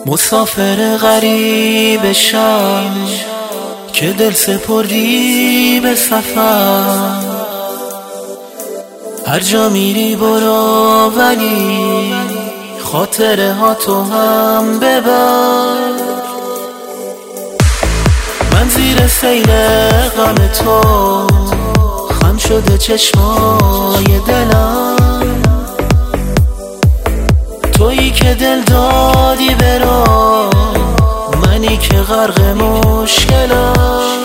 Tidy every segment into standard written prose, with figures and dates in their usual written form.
مسافر غریب شم که دل سپردی به سفر. هر جا میری برو ولی خاطره ها تو هم ببر. من زیر سیل غم تو خم شده چشمای دلم. تویی که دل دادی برو، منی که غرق مشکلم.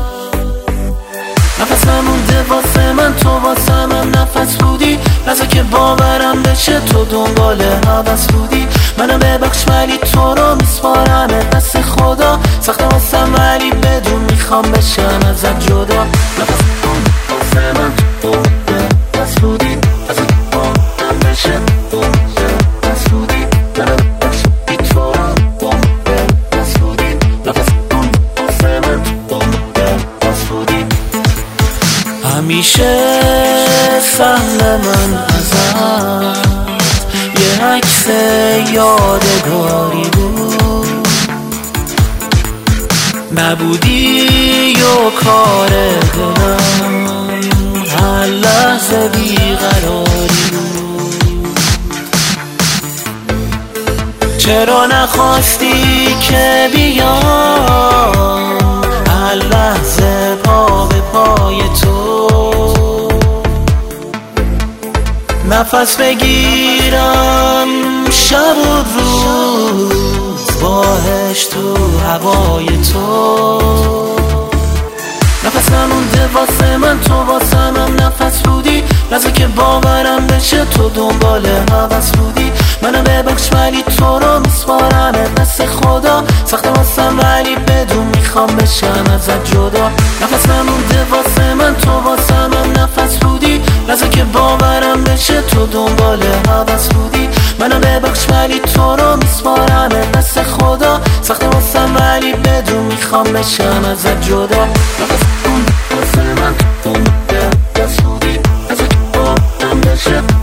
نفسم مونده واسه من، تو واسه من نفس بودی. لحظه که باورم بشه تو دنبال هوس بودی. منو ببخش ولی تو رو میسپارم دست خدا. سخت واسم ولی بدون میخوام بشم ازت جدا. نفسم واسه من تو دست بودی. لحظه که باورم بشه تو دست بودی. منو ببخش ولی تو رو دست بودی. نفسم واسه من تو دست بودی. همیشه سهل من ازت یه عکس یادگاری بود. نبودی و کار دلم هر لحظه بیقراری بود. چرا نخواستی که بیام هر لحظه پا به پای تو، نفس بگیرم شب و روز باهش تو هوای تو. نفسم مونده واسه من، تو واسه من نفس بودی. لحظه که باورم بشه تو دنبال هوس بودی. منو ببخش ولی تو رو میسپارم دست خدا. سخت واسم ولی بدون میخوام بشم ازت جدا. نفسم مونده واسه من، تو واسه من نفس بودی. لحظه که باورم بشه تو دنبال هوس بودی. منو ببخش ولی تو رو میسپارم دست خدا. سخت واسم ولی بدون میخوام بشم ازت جدا. نفسم واسه من تو دست بودی. لحظه که باورم بشه